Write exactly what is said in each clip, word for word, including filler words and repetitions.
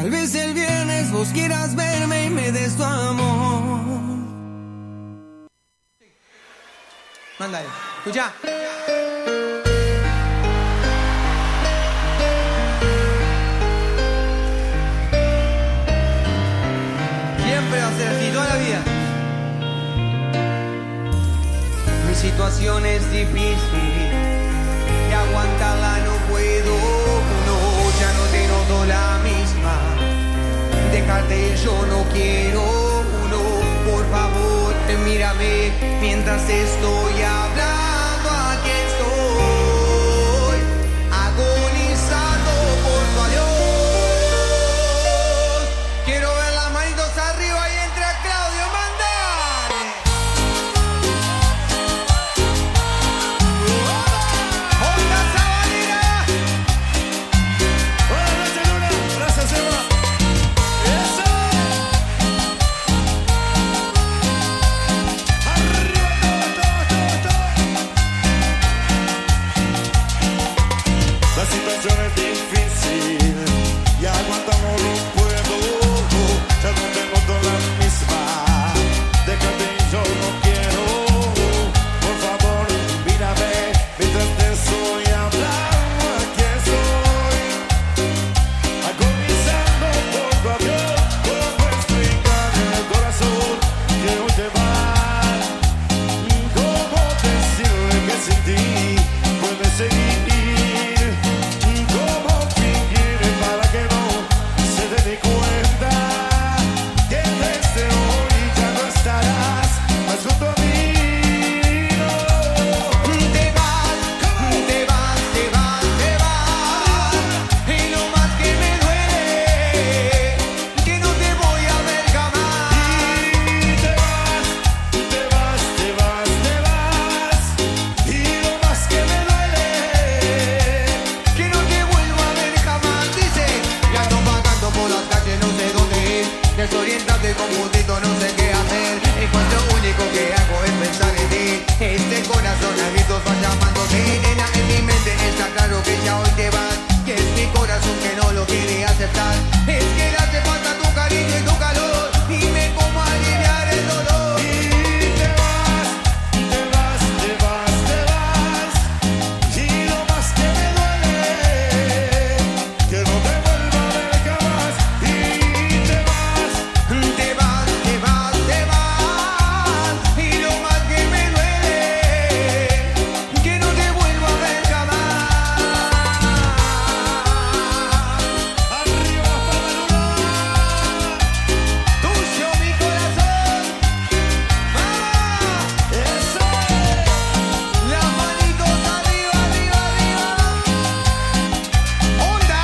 Tal vez el viernes vos quieras verme y me des tu amor. Mándale, escucha. Siempre va a ser así, toda la vida. Mi situación es difícil y aguantarla no puedo. No, ya no te noto la misma. Dejarte yo no quiero. No, por favor, mírame mientras estoy hablando. Aquí estoy agonizando por tu adiós. Quiero ver las manitos arriba y entre a Claudio, mandale. ¡Onda Sabanera! ¡Hola, gracias, Luna! ¡Gracias, Eva! ¡Eso! ¡Arriba, todo, todo, todo, todo! La situación es difícil y aguantamos no puedo. Ya no tengo toda la misma. Déjate y yo no quiero. Por favor, mírame mientras te estoy hablando. Aquí estoy agonizando por tu adiós. ¿Cómo explicar en el corazón que hoy te vas? ¿Cómo decirle que sin ti puedes seguir? ¿Cómo fingir para que no se dé ni cuenta que desde hoy ya no estarás más junto a mí? No. Te vas, te vas, te vas, te vas. Y lo más que me duele, que no te voy a ver jamás. Y te vas, te vas, te vas, te vas. Y lo más que me duele, Que no te vuelvo a ver jamás. Dice, ya ando vagando por las calles, no sé dónde ir. Desorientado y confundido, no sé qué hacer. Y pues lo único que hago es pensar en ti. Este corazón a gritos va llamándote. Nena, en mi mente está claro que ya hoy te vas. Que es mi corazón que no lo quiere aceptar. Es que le hace falta tu cariño y tu calor. Dime cómo aliviar el dolor. y te vas, te vas, te vas, te vas. Y lo más que me duele, que no te vuelva a ver jamás. Y te vas. Te vas, te vas, te vas. Y lo más que me duele, que no te vuelvo a ver jamás. Arriba las palmas, Luna. Tuyo mi corazón. ¡Vamos! Eso es. Las manitos arriba, arriba, arriba. ¡Onda!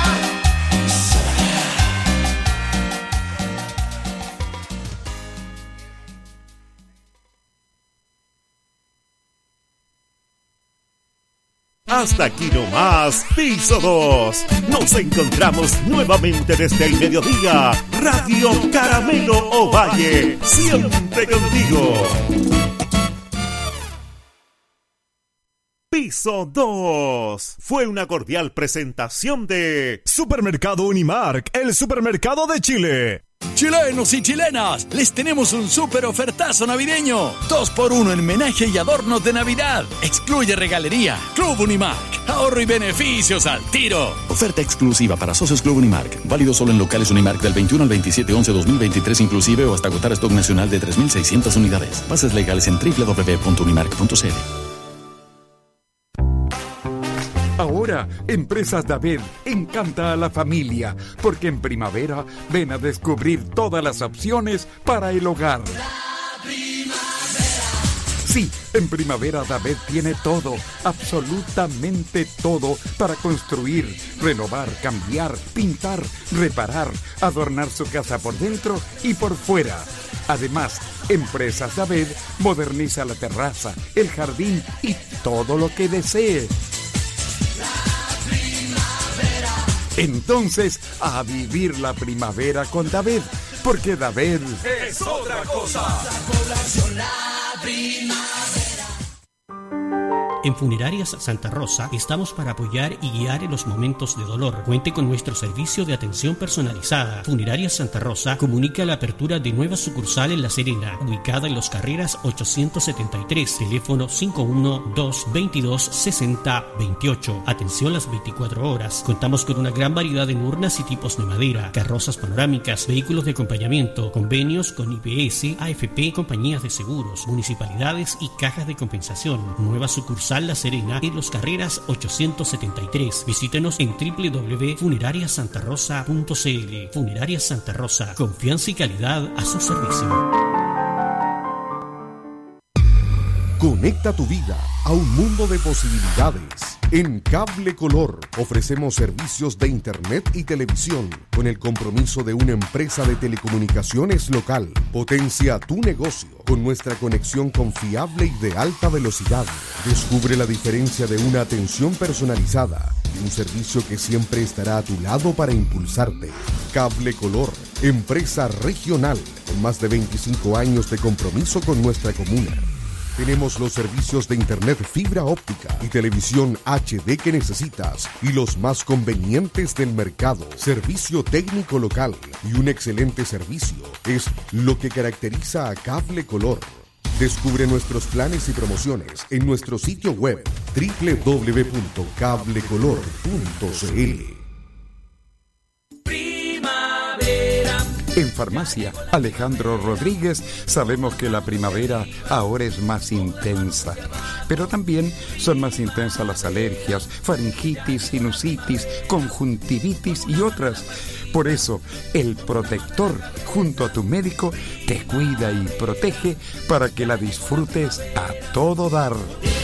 Hasta aquí nomás, Piso dos. Nos encontramos nuevamente desde el mediodía. Radio Caramelo Ovalle, siempre contigo. Piso dos. Fue una cordial presentación de Supermercado Unimark, el supermercado de Chile. Chilenos y chilenas, les tenemos un súper ofertazo navideño. dos por uno en menaje y adornos de Navidad. Excluye regalería. Club Unimark. Ahorro y beneficios al tiro. Oferta exclusiva para socios Club Unimark. Válido solo en locales Unimark del veintiuno al veintisiete once dos mil veintitrés inclusive o hasta agotar stock nacional de tres mil seiscientas unidades. Bases legales en doble u doble u doble u punto unimark punto c l. Ahora, Empresas David encanta a la familia, porque en primavera ven a descubrir todas las opciones para el hogar. Sí, en primavera David tiene todo, absolutamente todo, para construir, renovar, cambiar, pintar, reparar, adornar su casa por dentro y por fuera. Además, Empresas David moderniza la terraza, el jardín y todo lo que desee. Entonces, a vivir la primavera con David, porque David Es otra cosa. En Funerarias Santa Rosa estamos para apoyar y guiar en los momentos de dolor. Cuente con nuestro servicio de atención personalizada. Funerarias Santa Rosa comunica la apertura de nueva sucursal en La Serena, ubicada en Los Carreras ochocientos setenta y tres, teléfono cinco uno dos, veintidós, sesenta, veintiocho. Atención las veinticuatro horas. Contamos con una gran variedad de urnas y tipos de madera, carrozas panorámicas, vehículos de acompañamiento, convenios con I P S, A F P, compañías de seguros, municipalidades y cajas de compensación. Nueva sucursal La Serena en Los Carreras ochocientos setenta y tres. Visítenos en doble u doble u doble u punto funeraria santa rosa punto c l. Funerarias Santa Rosa, confianza y calidad a su servicio. Conecta tu vida a un mundo de posibilidades. En Cable Color ofrecemos servicios de internet y televisión con el compromiso de una empresa de telecomunicaciones local. Potencia tu negocio con nuestra conexión confiable y de alta velocidad. Descubre la diferencia de una atención personalizada y un servicio que siempre estará a tu lado para impulsarte. Cable Color, empresa regional con más de veinticinco años de compromiso con nuestra comuna. Tenemos los servicios de internet fibra óptica y televisión H D que necesitas y los más convenientes del mercado. Servicio técnico local y un excelente servicio es lo que caracteriza a Cable Color. Descubre nuestros planes y promociones en nuestro sitio web doble u doble u doble u punto cable color punto c l. En Farmacia Alejandro Rodríguez sabemos que la primavera ahora es más intensa, pero también son más intensas las alergias, faringitis, sinusitis, conjuntivitis y otras. Por eso, el protector junto a tu médico te cuida y protege para que la disfrutes a todo dar.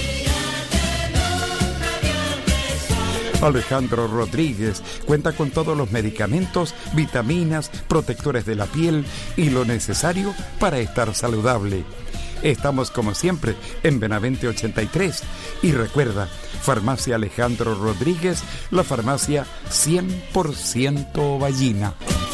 Alejandro Rodríguez cuenta con todos los medicamentos, vitaminas, protectores de la piel y lo necesario para estar saludable. Estamos como siempre en Benavente ochenta y tres y recuerda, Farmacia Alejandro Rodríguez, la farmacia cien por ciento ballina.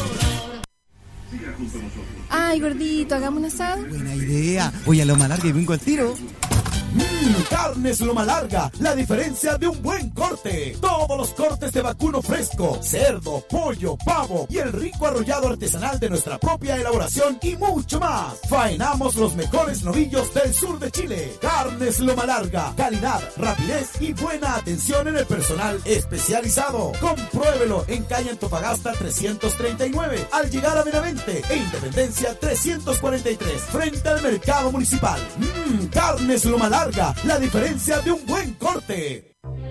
Ay, gordito, hagamos un asado. Buena idea. Voy a Loma Larga y vengo al tiro. Mmm, carnes Loma Larga, la diferencia de un buen corte. Todos los cortes de vacuno fresco, cerdo, pollo, pavo y el rico arrollado artesanal de nuestra propia elaboración y mucho más. Faenamos los mejores novillos del sur de Chile. Carnes Loma Larga, calidad, rapidez y buena atención en el personal especializado. Compruébelo en calle Antofagasta trescientos treinta y nueve, al llegar a Benavente e Independencia trescientos cuarenta y tres, frente al mercado municipal. Mmm, carnes Loma Larga, la diferencia de un buen corte.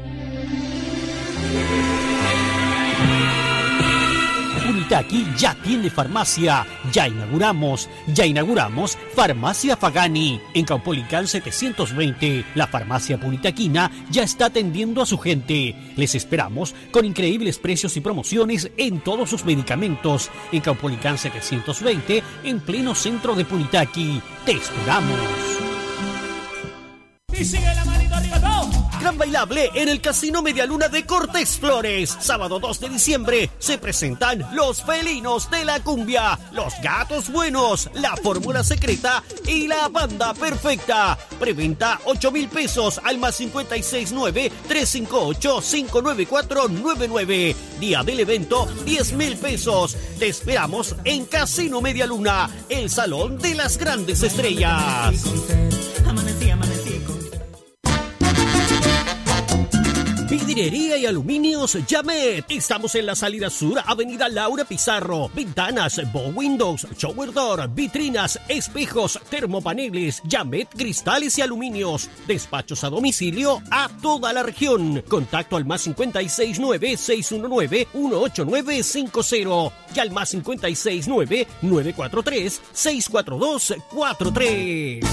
Punitaqui ya tiene farmacia. Ya inauguramos, ya inauguramos Farmacia Fagani. En Caupolicán setecientos veinte, la farmacia punitaquina ya está atendiendo a su gente. Les esperamos con increíbles precios y promociones en todos sus medicamentos. En Caupolicán setecientos veinte, en pleno centro de Punitaqui. Te esperamos. Y sigue la manito arriba, todo. Gran bailable en el Casino Medialuna de Cortés Flores. Sábado dos de diciembre se presentan los felinos de la cumbia, los gatos buenos, la fórmula secreta y la banda perfecta. Preventa ocho mil pesos al más cincuenta y seis nueve, tres cinco ocho, cinco nueve cuatro nueve nueve. Día del evento diez mil pesos. Te esperamos en Casino Medialuna, el salón de las grandes estrellas. Amanecí, amanecí con... Vidriería y Aluminios Yamet. Estamos en la salida sur, Avenida Laura Pizarro. Ventanas, bow windows, shower door, vitrinas, espejos, termopaneles, Yamet, cristales y aluminios. Despachos a domicilio a toda la región. Contacto al más cincuenta y seis nueve, seis uno nueve, uno ocho nueve cinco cero y al más cincuenta y seis nueve, nueve cuatro tres, seis cuatro dos cuatro tres.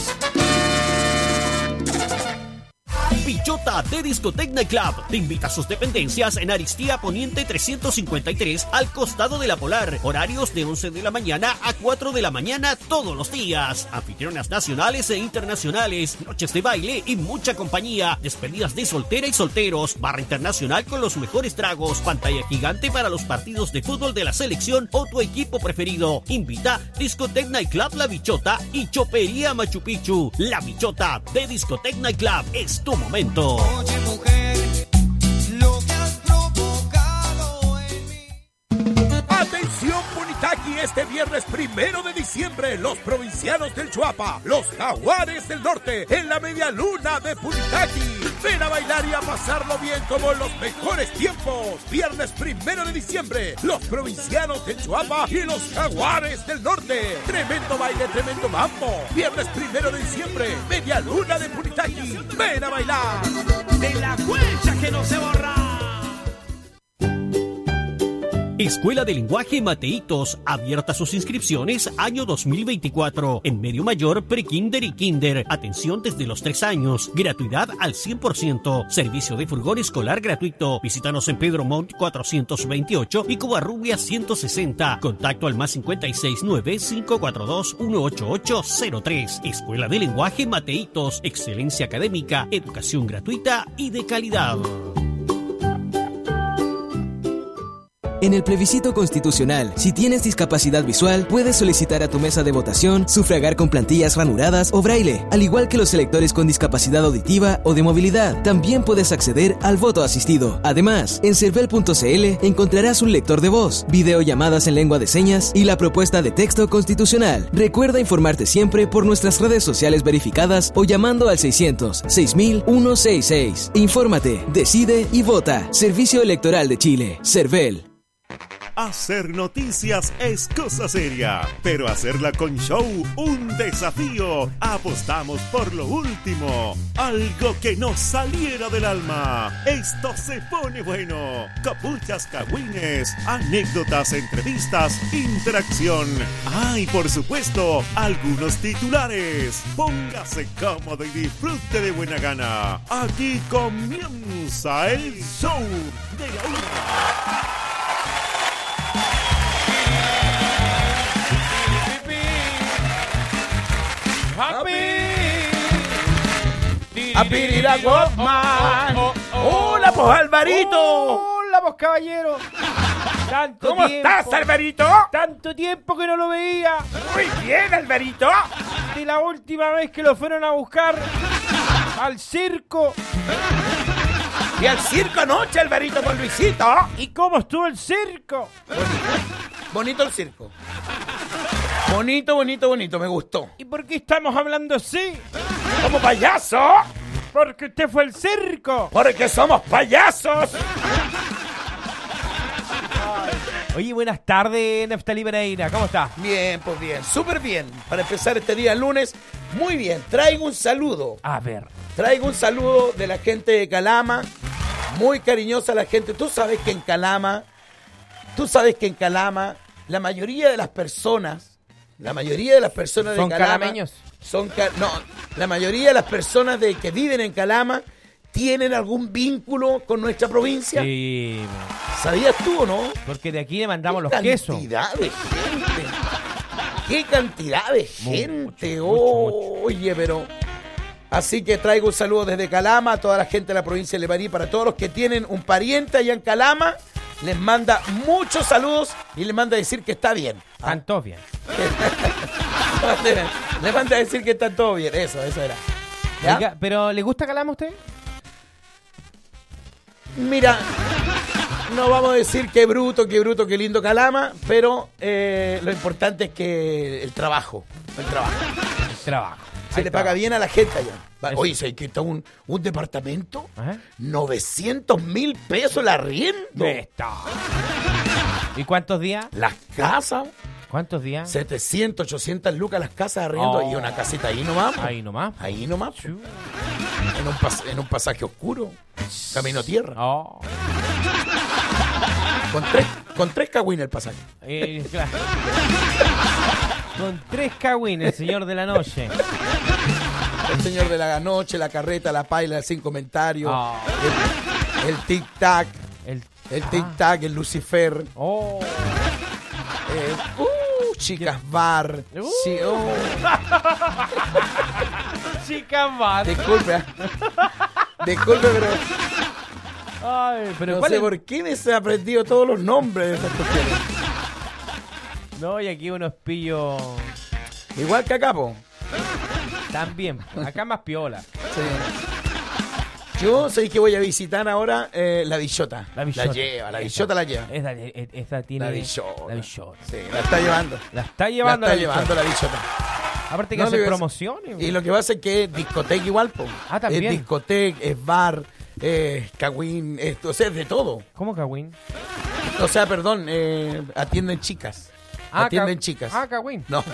Bichota de Discotecna Club te invita a sus dependencias en Aristía Poniente trescientos cincuenta y tres, al costado de la Polar. Horarios de once de la mañana a cuatro de la mañana todos los días. Anfitrionas nacionales e internacionales, noches de baile y mucha compañía. Despedidas de soltera y solteros. Barra internacional con los mejores tragos. Pantalla gigante para los partidos de fútbol de la selección o tu equipo preferido. Invita Discotecna Club La Bichota y Chopería Machu Picchu. La Bichota de Discotecna Club es tu momento. momento. Oye, mujer, lo que has provocado en mí. Atención Punitaqui, este viernes primero de diciembre, los provincianos del Chuapa, los Jaguares del Norte, en la media luna de Punitaqui. Ven a bailar y a pasarlo bien como en los mejores tiempos. Viernes primero de diciembre, los provincianos del Chuapa y los Jaguares del Norte. Tremendo baile, tremendo mambo. Viernes primero de diciembre, media luna de Punitaqui. Ven a bailar. De la huella que no se borra. Escuela de Lenguaje Mateitos, abierta sus inscripciones año dos mil veinticuatro. En medio mayor, prekinder y kinder. Atención desde los tres años. Gratuidad al cien por ciento. Servicio de furgón escolar gratuito. Visítanos en Pedro Montt cuatrocientos veintiocho y Covarrubias ciento sesenta. Contacto al más cincuenta y seis nueve, cinco cuatro dos, uno ocho ocho cero tres. Escuela de Lenguaje Mateitos. Excelencia académica, educación gratuita y de calidad. En el plebiscito constitucional, si tienes discapacidad visual, puedes solicitar a tu mesa de votación sufragar con plantillas ranuradas o braille, al igual que los electores con discapacidad auditiva o de movilidad. También puedes acceder al voto asistido. Además, en cervel punto c l encontrarás un lector de voz, videollamadas en lengua de señas y la propuesta de texto constitucional. Recuerda informarte siempre por nuestras redes sociales verificadas o llamando al seiscientos, seis mil ciento sesenta y seis. Infórmate, decide y vota. Servicio Electoral de Chile. Cervel. Hacer noticias es cosa seria, pero hacerla con show, un desafío. Apostamos por lo último, algo que nos saliera del alma. Esto se pone bueno. Capuchas, cagüines, anécdotas, entrevistas, interacción. Ah, y por supuesto, algunos titulares. Póngase cómodo y disfrute de buena gana. Aquí comienza el show de la una. Apirira Goldman. Hola, pues Alvarito. Hola, pues caballero. Tanto ¿Cómo tiempo, estás, Alvarito? Tanto tiempo que no lo veía. Muy bien, Alvarito. De la última vez que lo fueron a buscar al circo. Y al circo anoche, Alvarito, con Luisito. ¿Y cómo estuvo el circo? Bonito, bonito el circo. Bonito, bonito, bonito, me gustó. ¿Y por qué estamos hablando así? ¿Como payaso? Porque usted fue al circo. Porque somos payasos. Oye, buenas tardes, Neftalí Pereira. ¿Cómo estás? Bien, pues bien, súper bien. Para empezar este día lunes, muy bien. Traigo un saludo. A ver. Traigo un saludo de la gente de Calama. Muy cariñosa la gente. Tú sabes que en Calama, tú sabes que en Calama, la mayoría de las personas, la mayoría de las personas de ¿Son Calama... calameños? Son ca- No, la mayoría de las personas de que viven en Calama tienen algún vínculo con nuestra provincia. Sí. ¿Sabías tú o no? Porque de aquí le mandamos los ¿Qué quesos. cantidad de gente? ¿Qué cantidad de gente? Mucho, mucho, Oye, pero... Así que traigo un saludo desde Calama a toda la gente de la provincia de Leparí. Para todos los que tienen un pariente allá en Calama, les manda muchos saludos y les manda a decir que está bien. Están todos bien. Les manda a decir que está todo bien. Eso, eso era. ¿Ya? Oiga, ¿pero le gusta Calama a usted? Mira, no vamos a decir qué bruto, qué bruto, qué lindo Calama, pero eh, lo importante es que el trabajo, el trabajo. El trabajo. Se Ahí le está. paga bien a la gente allá. Eso. Oye, ¿sabes que está un, un departamento? Ajá. novecientos mil pesos el arriendo. Está. ¿Y cuántos días? Las casas, ¿Cuántos días? setecientos, ochocientos lucas las casas de arriendo Oh. y una casita ahí nomás. Ahí nomás. Ahí nomás. Chu. En un, pas- en un pasaje oscuro. Camino a tierra. Oh. Con tres, con tres cagüines el pasaje. Eh, claro. Con tres cagüines, el señor de la noche. El señor de la noche, la carreta, la paila, el sin comentarios, Oh. el, el tic-tac, El, el tic-tac, el Lucifer, oh. eh, uh, chicas bar. Uh. Sí, oh. Chica más. Disculpe, ¿eh? disculpe, pero Ay, pero no ¿cuál sé es? por qué me se ha aprendido todos los nombres de esas cuestiones. No, y aquí unos pillos Igual que acá, po. también. Acá más piola. Sí. Yo sé que voy a visitar ahora eh, la Villota. La Villota. La lleva, la Villota la lleva. Esta, esta tiene... La Villota. La Villota. Sí, la está llevando. La está llevando la, la, está llevando la Villota. Aparte que No, hace digo, es- promociones. Y lo que pasa es que es discoteca igual, po. Ah, también. Es discoteca, es bar, es cagüín, es, o sea, es de todo. ¿Cómo cagüín? O sea, perdón, eh, atienden chicas. Ah, atienden ca- chicas. Ah, cagüín. No.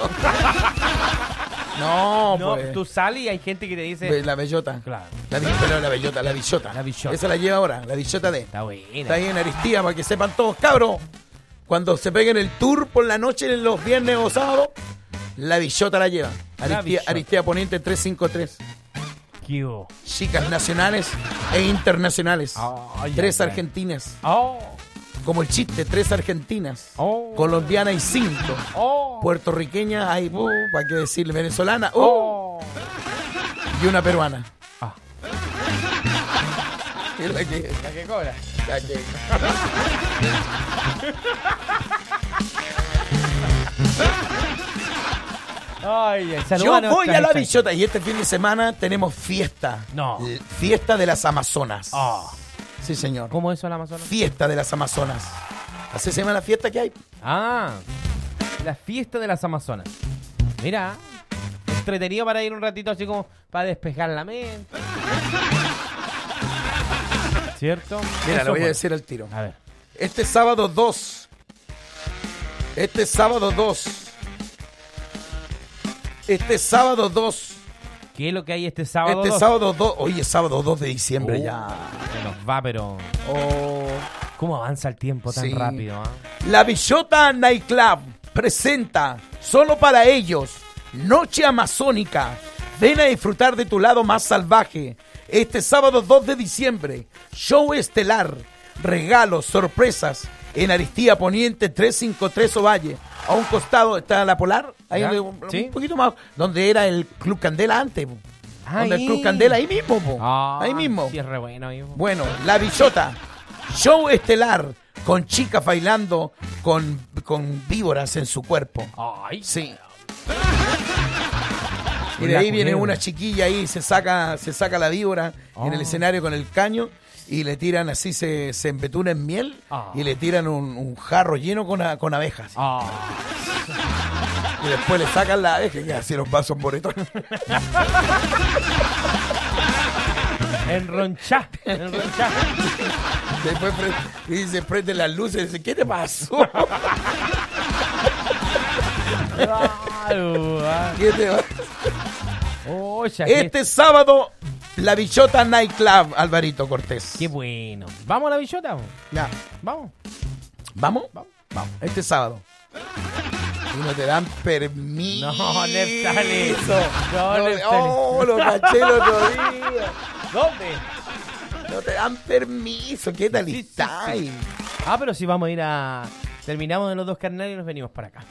No, No, pues. tú sales y hay gente que te dice... Ve- La bellota. Claro. La, vi- pero la bellota, la billota. La Villota. Esa la lleva ahora, la billota de. Está buena. Está ahí en Aristía para que sepan todos, cabros. Cuando se peguen el tour por la noche en los viernes o sábados, la billota la lleva. La Aristía, Villota. Aristía Poniente trescientos cincuenta y tres. ¿Qué hubo? Chicas nacionales e internacionales. Ay, tres ay, ay. argentinas. Oh, Como el chiste, tres argentinas. oh, Colombiana hay cinco. oh, Puertorriqueña hay, uh, ¿para qué decirle? Venezolana, uh, oh. y una peruana. Ah. Es la que, ¿La que cobra? la que- Ay, ay, saluda Yo a voy nuestra a la hija. Villota y este fin de semana tenemos fiesta. No. L- Fiesta de las Amazonas. Ah. Sí, señor. ¿Cómo es eso en Amazonas? Fiesta de las Amazonas. Así se llama la fiesta que hay. Ah, la fiesta de las Amazonas. Mira, entretenido para ir un ratito así como para despejar la mente. ¿Cierto? Mira, Eso lo voy a bueno. decir al tiro. A ver. Este sábado dos. Este sábado dos. Este sábado dos. ¿Qué es lo que hay este sábado? Este dos? sábado dos. Hoy es sábado dos de diciembre Oh, ya. Se nos va, pero... Oh. ¿Cómo avanza el tiempo tan Sí. rápido? ah? La Villota Nightclub presenta, solo para ellos, Noche Amazónica. Ven a disfrutar de tu lado más salvaje. Este sábado dos de diciembre, show estelar, regalos, sorpresas, en Aristía Poniente trescientos cincuenta y tres Ovalle. A un costado está la Polar, ahí Ya, donde- un, sí. un poquito más, donde era el Club Candela antes. po. Donde el Ahí. Club Candela, ahí mismo. po. Ah, ahí mismo. Sí, es re bueno, amigo. Bueno, La Villota, show estelar, con chicas bailando con, con víboras en su cuerpo. Ay, Sí. Y de La ahí viene culebra. una chiquilla ahí, se saca, se saca la víbora en el Oh. escenario con el caño y le tiran así, se, se embetuna en miel Ah. y le tiran un, un jarro lleno con, a- con abejas. Ah. Y después le sacan la abeja y así los vasos moretones. Enronchá, enronchá. Después pre- y dice, prende las luces y dice, ¿qué te pasó? Claro, ah. ¿Qué te pasó? Oh, ya que- Este sábado, La Villota Nightclub, Alvarito Cortés. Qué bueno. ¿Vamos a la Villota? Ya. Vamos. ¿Vamos? Vamos. Este sábado. Y no te dan permiso. No, Neftali. No, No, Neftali. oh, lo caché el otro día. ¿Dónde? No te dan permiso. ¿Qué tal Sí, sí, está? sí. Ah, pero si vamos a ir a... Terminamos de los dos carnales y nos venimos para acá.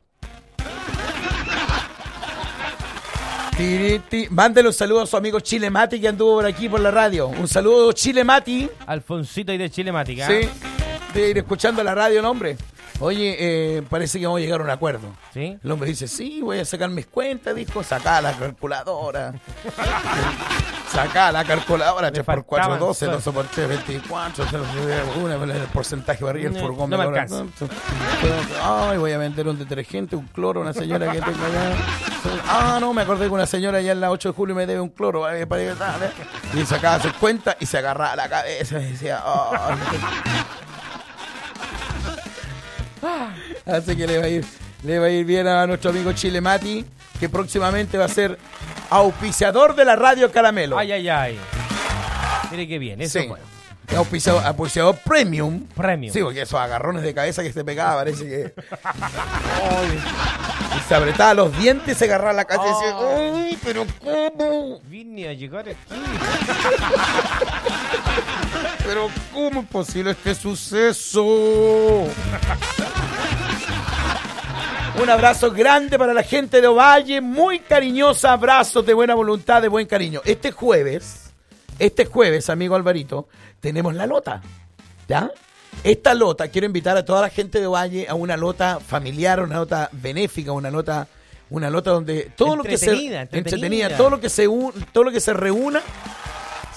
Tiri, ti. Mándale un saludo a su amigo Chile Mati que anduvo por aquí por la radio. Un saludo, Chile Mati. Alfonsito y de Chile Mática. Sí, de ir escuchando la radio el hombre. Oye, eh, parece que vamos a llegar a un acuerdo. ¿Sí? El hombre dice, sí, voy a sacar mis cuentas, dijo, sacá la calculadora. Sacá la calculadora, tres por cuatro, faltaban doce, sueldos. doce por tres, veinticuatro, una, el porcentaje para arriba, el No, furgón. no me cobra alcanza. tanto. Ay, voy a vender un detergente, un cloro, una señora que tengo allá. Ah, no, me acordé que una señora allá en la ocho de julio me debe un cloro. eh, para que- dale. Y sacaba sus cuentas y se agarraba la cabeza y decía, oh, así que le va a ir, le va a ir bien a nuestro amigo Chile Mati, que próximamente va a ser auspiciador de la radio Caramelo. Ay, ay, ay. Mire qué bien, eso Sí. es bueno. Auspiciador, auspiciador premium. Premium. Sí, porque esos agarrones de cabeza que se pegaba, parece que. Ay. Y se apretaba los dientes y se agarraba la cabeza y decía, ¡ay, pero cómo! Vine a llegar aquí. Pero ¿cómo es posible este suceso? Un abrazo grande para la gente de Ovalle, muy cariñosa, abrazos de buena voluntad, de buen cariño. Este jueves, este jueves, amigo Alvarito, tenemos la lota, ¿ya? Esta lota, quiero invitar a toda la gente de Ovalle a una lota familiar, una lota benéfica, una lota, una lota donde todo lo que se Entretenida, entretenida. todo lo que se un- todo lo que se reúna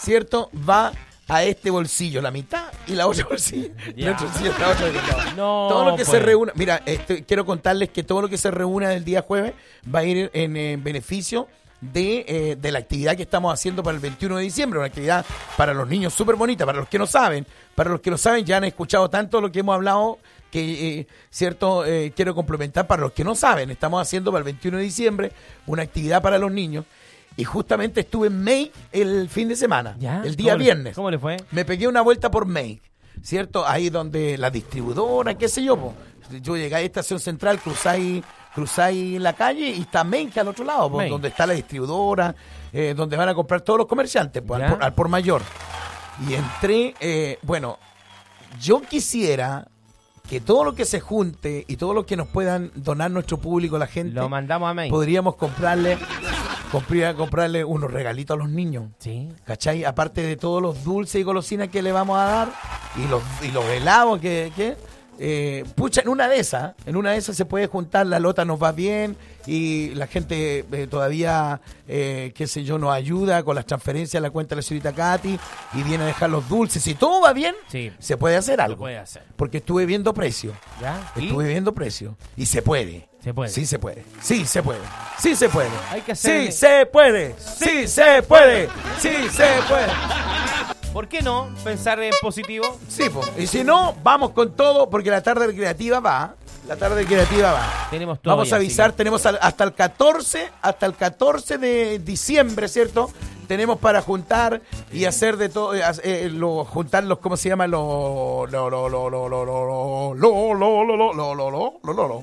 ¿cierto? Va a este bolsillo, la mitad y la otra bolsillo. Ya. El otro bolsillo está otro de costado. No, todo lo que pues. se reúna, mira, este, quiero contarles que todo lo que se reúna el día jueves va a ir en, en beneficio de, eh, de la actividad que estamos haciendo para el veintiuno de diciembre, una actividad para los niños súper bonita, para los que no saben, para los que no saben ya han escuchado tanto lo que hemos hablado que, eh, cierto, eh, quiero complementar para los que no saben, estamos haciendo para el veintiuno de diciembre una actividad para los niños. Y justamente estuve en Make el fin de semana, ¿Ya? el día ¿Cómo le- viernes. ¿Cómo le fue? Me pegué una vuelta por Make, ¿cierto? Ahí donde la distribuidora, qué sé yo, po. Yo llegué a Estación Central, cruzáis, cruzáis la calle y está Make al otro lado, po, Make. donde está la distribuidora, eh, donde van a comprar todos los comerciantes, po, al, ¿Ya? por, al por mayor. Y entré, eh, bueno, yo quisiera que todo lo que se junte y todo lo que nos puedan donar nuestro público, la gente, Lo mandamos a Make. podríamos comprarle, comprar- comprarle unos regalitos a los niños. Sí. ¿Cachai? Aparte de todos los dulces y golosinas que le vamos a dar y los, y los helados que, que eh, pucha, en una de esas, en una de esas se puede juntar, la lota nos va bien y la gente eh, todavía, eh, qué sé yo, nos ayuda con las transferencias a la cuenta de la señorita Katy y viene a dejar los dulces. Si todo va bien, Sí. se puede hacer algo. puede hacer. Porque estuve viendo precios. ¿Ya? ¿Y? Estuve viendo precios. Y se puede. Se puede. Sí se puede. Sí se puede. Sí se puede. Hay que hacer- Sí se puede. Sí se puede. Sí se puede. ¿Por qué no pensar en positivo? Sí, po. Y si no, vamos con todo porque la tarde creativa va. La tarde creativa va. Tenemos todo. Vamos ya, a avisar, así que- tenemos al- hasta el catorce, hasta el catorce de diciembre, ¿cierto? Tenemos para juntar y hacer de todo, eh, eh, lo- juntar los, ¿cómo se llama? Los, lo, lo, lo, lo, lo, lo, lo, lo, lo, lo, lo, lo, lo, lo, lo, lo, lo.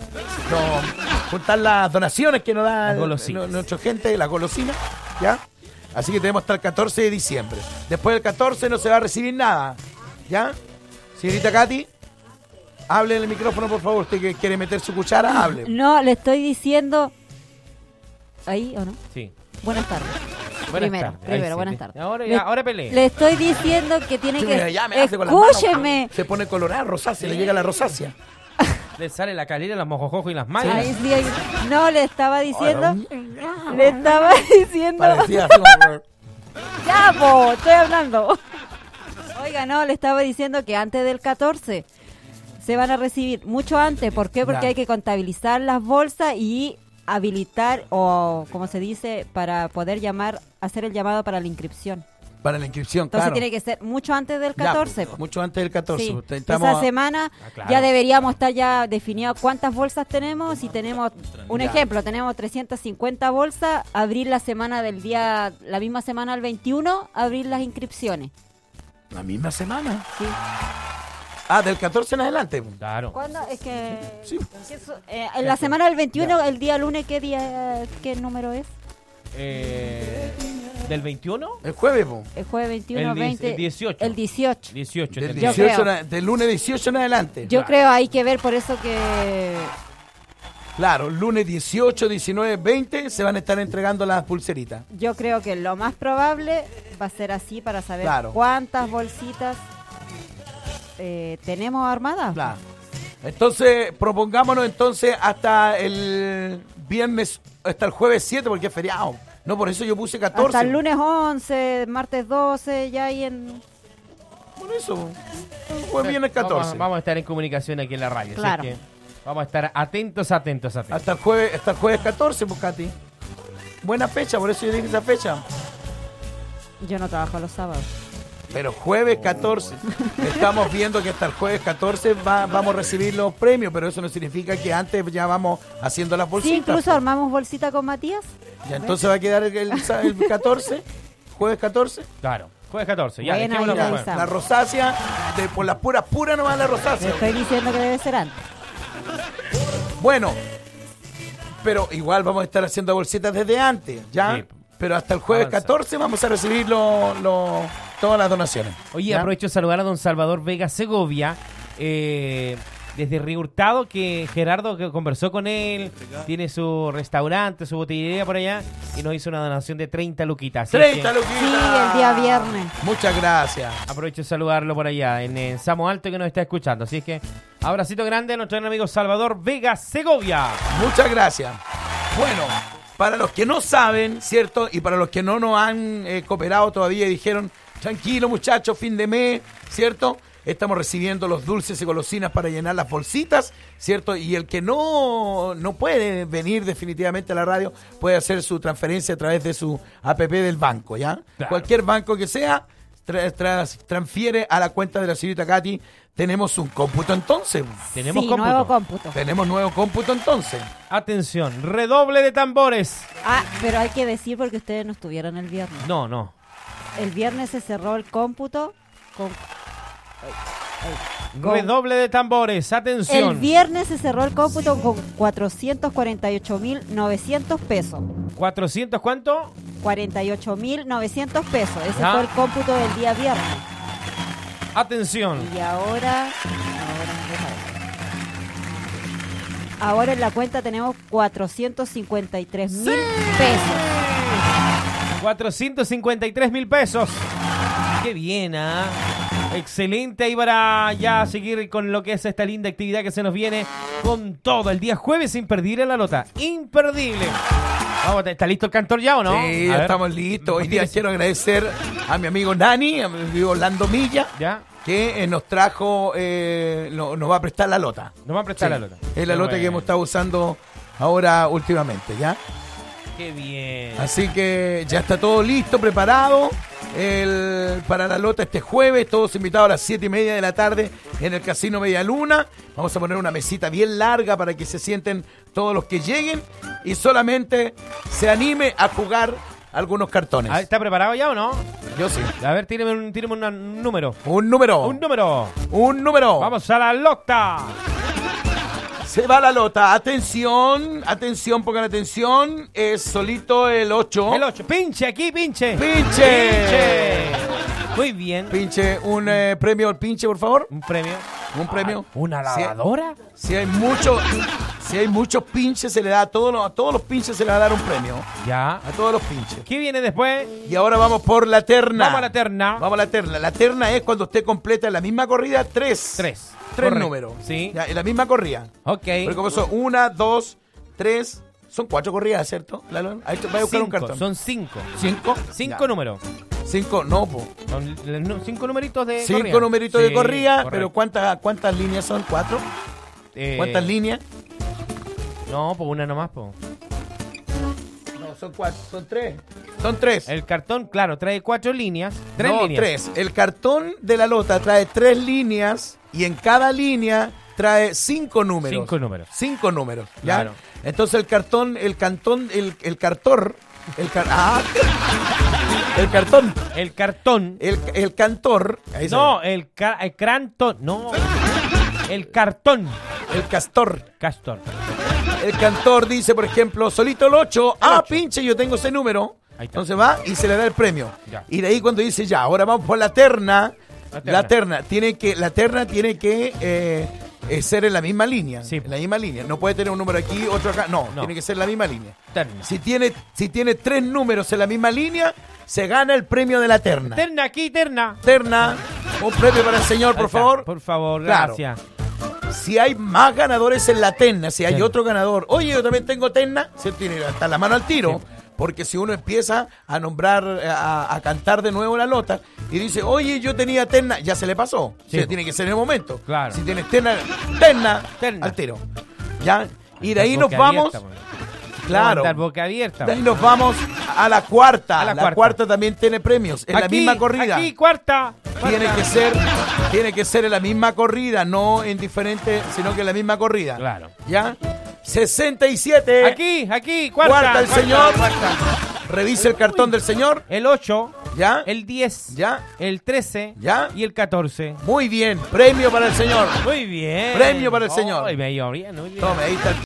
Juntar las donaciones que nos da Las golosinas. el- nuestra gente, las golosinas, ¿ya? Así que tenemos hasta el catorce de diciembre. Después del catorce no se va a recibir nada, ¿ya? Señorita Katy, hable en el micrófono, por favor. Usted que quiere meter su cuchara, hable. No, le estoy diciendo... ¿Ahí o no? Sí. Buenas tardes. Buenas primero, tardes. Ahí primero, sí, buenas sí. tardes. Ahora, Le- ya, ahora pelee. Le estoy diciendo que tiene Sí, que... mira, ya me hace con las manos. Escúcheme. Se pone colorada, rosácea, le llega la rosácea. Le sale la calera, los mojojojos y las mallas. Ahí sí, ahí- no, le estaba diciendo... Le estaba diciendo... Parecía así como- Ya, po, estoy hablando. Oiga, no, le estaba diciendo que antes del catorce se van a recibir mucho antes. ¿Por qué? Porque Ya. hay que contabilizar las bolsas y habilitar, o como se dice, para poder llamar, hacer el llamado para la inscripción. Para la inscripción, Entonces claro. tiene que ser mucho antes del Ya, catorce. pues, mucho antes del catorce. Sí, pues, estamos esa a- semana Ah, claro. ya deberíamos estar ya definido cuántas bolsas tenemos. Si tenemos, un Ya. ejemplo, tenemos trescientas cincuenta bolsas, abrir la semana del día, la misma semana al veintiuno, abrir las inscripciones. La misma semana. Sí. Ah, del catorce en adelante. Claro. ¿Cuándo? Es que... Sí. que eso- eh, en la semana del veintiuno, el día lunes, ¿qué día, qué número es? Eh, ¿Del veintiuno? El jueves, po. El jueves veintiuno, El diez- veinte... el dieciocho. El dieciocho. dieciocho. Del, entendí. Yo dieciocho creo. en a- del lunes dieciocho en adelante. Yo creo hay que ver, por eso que... Claro, lunes dieciocho, diecinueve, veinte se van a estar entregando las pulseritas. Yo creo que lo más probable va a ser así para saber Claro. cuántas bolsitas eh, tenemos armadas. Claro. Entonces, propongámonos entonces hasta el viernes, hasta el jueves siete, porque es feriado. No, por eso yo puse catorce. Hasta el lunes once, martes doce, ya ahí en... Por eso. Jueves viernes catorce. Vamos, vamos a estar en comunicación aquí en la radio. así Claro. que vamos a estar atentos, atentos, atentos. Hasta el jueves, hasta el jueves catorce, pues, Katy. Buena fecha, por eso yo dije esa fecha. Yo no trabajo los sábados. Pero jueves catorce. Estamos viendo que hasta el jueves catorce va- vamos a recibir los premios, pero eso no significa que antes ya vamos haciendo las Sí, bolsitas. incluso armamos bolsita con Matías. Ya, entonces va a quedar el, el- el catorce, jueves catorce. Claro. Jueves catorce. Ya, Buena, dejémoslo ahí para la jueves. avisamos. La rosácea, de, por las puras puras nomás la Le rosácea. estoy diciendo que debe ser antes. Bueno, pero igual vamos a estar haciendo bolsitas desde antes, ¿ya? Sí. Pero hasta el jueves Avanza. catorce vamos a recibir lo- lo- todas las donaciones. Oye, ¿ya? aprovecho de saludar a don Salvador Vega Segovia, eh, desde Río Hurtado, que Gerardo que conversó con él, tiene su restaurante, su botillería por allá, y nos hizo una donación de treinta luquitas. Así treinta que luquitas. Sí, el día viernes. Muchas gracias. aprovecho de saludarlo por allá, en, en Samo Alto, que nos está escuchando. Así es que, abracito grande a nuestro gran amigo Salvador Vega Segovia. Muchas gracias. Bueno, para los que no saben, ¿cierto? Y para los que no nos han eh, cooperado todavía y dijeron, Tranquilo, muchachos, fin de mes, ¿cierto? Estamos recibiendo los dulces y golosinas para llenar las bolsitas, ¿cierto? Y el que no, no puede venir definitivamente a la radio puede hacer su transferencia a través de su app del banco, ¿ya? Claro. Cualquier banco que sea, tra- tras- transfiere a la cuenta de la señorita Katy. Tenemos un cómputo entonces. Tenemos Sí, cómputo. nuevo cómputo. Tenemos nuevo cómputo entonces. Atención, redoble de tambores. Ah, pero hay que decir porque ustedes no estuvieron el viernes. No, no. El viernes se cerró el cómputo con... con- Redoble de tambores, atención. El viernes se cerró el cómputo con cuatrocientos cuarenta y ocho mil novecientos pesos. ¿cuatrocientos cuánto? cuarenta y ocho mil novecientos pesos. Ese Ah. fue el cómputo del día viernes. Atención. Y ahora... Ahora, deja ver. Ahora en la cuenta tenemos cuatrocientos cincuenta y tres mil pesos. cuatrocientos cincuenta y tres mil pesos. Qué bien, ¿ah? Excelente, ahí para ya seguir con lo que es esta linda actividad que se nos viene con todo. El día jueves imperdible la lota. Imperdible. Vamos, ¿está listo el cantor ya o no? Sí, A ya ver. estamos listos. Hoy día quiero agradecer a mi amigo Nani, a mi amigo Orlando Milla, ¿Ya? que eh, nos trajo, eh, no- nos va a prestar la lota. Nos va a prestar Sí, la lota. Es la Qué lota que bueno. hemos estado usando ahora últimamente, ¿ya? Qué bien. Así que ya está todo listo, preparado el, para la lota este jueves. Todos invitados a las siete y media de la tarde en el Casino Media Luna. Vamos a poner una mesita bien larga para que se sienten todos los que lleguen y solamente se anime a jugar algunos cartones. Ah, ¿está preparado ya o no? Yo sí. A ver, tíreme un, tíreme una- un número. Un número. Un número. Un número. Vamos a la lota. Se va la lota. Atención, atención, pongan atención. Es solito el ocho. El ocho. Pinche aquí, pinche. ¡Pinche! Pinche. Muy bien. Pinche, un eh, premio al pinche, por favor. Un premio. Un premio. ¿Una Si- lavadora? Si hay muchos, si hay muchos pinches, se le da a todos los, a todos los pinches se le va a dar un premio. Ya. A todos los pinches. ¿Qué viene después? Y ahora vamos por la terna. Vamos a la terna. Vamos a la terna. La terna es cuando usted completa en la misma corrida tres. Tres. Tres Correcto. números. Sí. Ya, en la misma corrida. Ok. Porque como son una, dos, tres. Son cuatro corridas, ¿cierto? Lalo? Ahí te- va a buscar un Cinco, cartón. Son cinco. ¿Cinco? Cinco Ya. números. Cinco, no, po. Son l- nu- cinco numeritos de Cinco corrida. numeritos de Sí, corrida, correcto. pero ¿cuántas, ¿cuántas líneas son? ¿Cuatro? Eh, ¿Cuántas líneas? No, pues una nomás, pues. No, son cuatro, son tres. Son tres. El cartón, claro, trae cuatro líneas. Tres no, líneas. tres. El cartón de la lota trae tres líneas y en cada línea trae cinco números. Cinco números. Cinco números, ¿ya? Claro. Entonces el cartón, el cantón, el, el cartor, el car- ah, el cartón, El cartón. el, el cantor, ahí se No, el, ca- el crantón. No. El cartón. ve. el castor. Castor. El cantor dice, por ejemplo, solito el ocho. Ah, ocho. pinche, yo tengo ese número. Ahí está. Entonces va y se le da el premio. Ya. Y de ahí cuando dice, ya, ahora vamos por la terna. La terna. La terna tiene que, la terna tiene que eh, eh, ser en la misma línea. Sí. En la misma línea. No puede tener un número aquí, otro acá. No, No. tiene que ser la misma línea. Terna. Si tiene, si tiene tres números en la misma línea, se gana el premio de la terna. Terna aquí, terna. Terna, un premio para el señor, Ahí por está. favor. Por favor, Claro. gracias. Si hay más ganadores en la terna, si hay Sí. otro ganador, oye, yo también tengo terna, se tiene hasta la mano al tiro. Sí. Porque si uno empieza a nombrar, a, a cantar de nuevo la lota y dice, oye, yo tenía terna, ya se le pasó. Sí. O sea, tiene que ser en el momento. Claro. Si tienes terna, terna, Terna. al tiro. ¿Ya? Y de ahí Boca nos vamos. abierta, pues. Claro. Aguantar boca abierta. De ahí nos vamos a la cuarta. A la la cuarta. cuarta. también tiene premios. En la Aquí, misma corrida. Aquí, cuarta. Tiene Cuarta. que ser, tiene que ser en la misma corrida, no en diferente, sino que en la misma corrida. Claro. ¿Ya? sesenta y siete. Aquí, aquí, cuarta. Cuarta el cuarta, señor. cuarta. Revise el cartón del señor. El ocho, ¿Ya? el diez, ¿Ya? el trece ¿Ya? y el catorce. Muy bien. Premio para el señor. Muy bien. Premio para el señor. Ay, me ha ido bien, muy bien. Tome, ahí está el